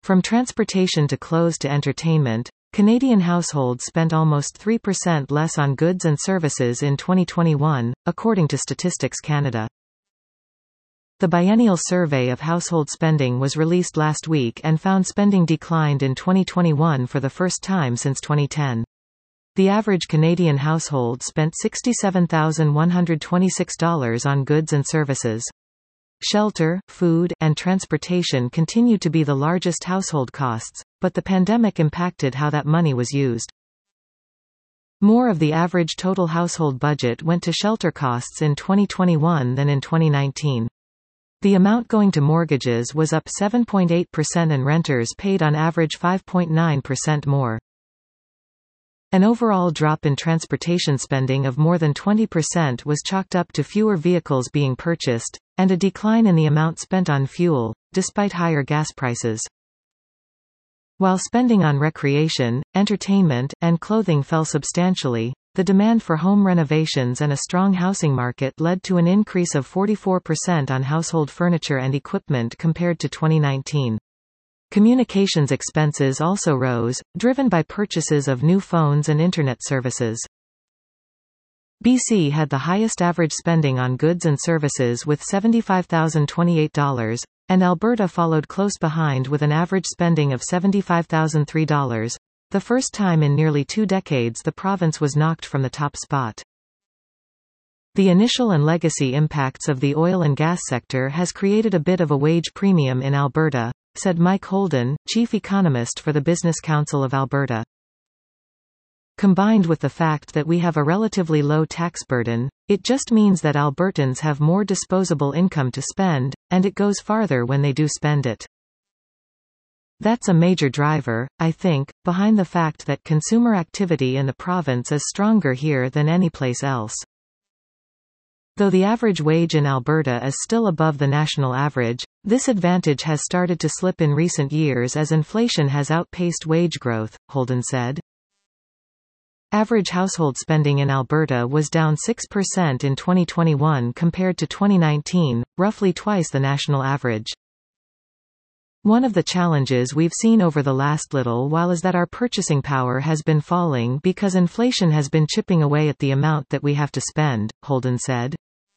From transportation to clothes to entertainment, Canadian households spent almost 3% less on goods and services in 2021, according to Statistics Canada. The biennial survey of household spending was released last week and found spending declined in 2021 for the first time since 2010. The average Canadian household spent $67,126 on goods and services. Shelter, food, and transportation continue to be the largest household costs, but the pandemic impacted how that money was used. More of the average total household budget went to shelter costs in 2021 than in 2019. The amount going to mortgages was up 7.8% and renters paid on average 5.9% more. An overall drop in transportation spending of more than 20% was chalked up to fewer vehicles being purchased, and a decline in the amount spent on fuel, despite higher gas prices. While spending on recreation, entertainment, and clothing fell substantially, the demand for home renovations and a strong housing market led to an increase of 44% on household furniture and equipment compared to 2019. Communications expenses also rose, driven by purchases of new phones and internet services. BC had the highest average spending on goods and services with $75,028, and Alberta followed close behind with an average spending of $75,003. The first time in nearly 2 decades the province was knocked from the top spot. The initial and legacy impacts of the oil and gas sector has created a bit of a wage premium in Alberta, said Mike Holden, chief economist for the Business Council of Alberta. Combined with the fact that we have a relatively low tax burden, it just means that Albertans have more disposable income to spend, and it goes farther when they do spend it. That's a major driver, I think, behind the fact that consumer activity in the province is stronger here than anyplace else. Though the average wage in Alberta is still above the national average, this advantage has started to slip in recent years as inflation has outpaced wage growth, Holden said. Average household spending in Alberta was down 6% in 2021 compared to 2019, roughly twice the national average. One of the challenges we've seen over the last little while is that our purchasing power has been falling because inflation has been chipping away at the amount that we have to spend, Holden said.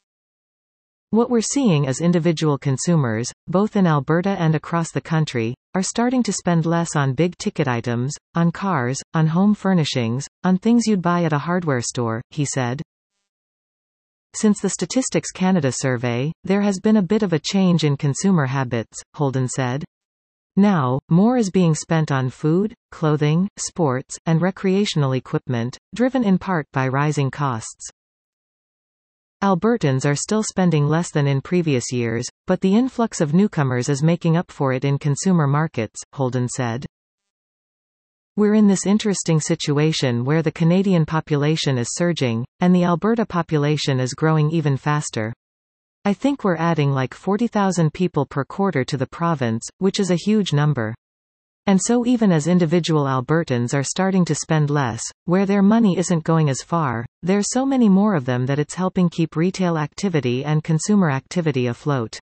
What we're seeing is individual consumers, both in Alberta and across the country, are starting to spend less on big-ticket items, on cars, on home furnishings, on things you'd buy at a hardware store, he said. Since the Statistics Canada survey, there has been a bit of a change in consumer habits, Holden said. Now, more is being spent on food, clothing, sports, and recreational equipment, driven in part by rising costs. Albertans are still spending less than in previous years, but the influx of newcomers is making up for it in consumer markets, Holden said. We're in this interesting situation where the Canadian population is surging, and the Alberta population is growing even faster. I think we're adding like 40,000 people per quarter to the province, which is a huge number. And so even as individual Albertans are starting to spend less, where their money isn't going as far, there's so many more of them that it's helping keep retail activity and consumer activity afloat.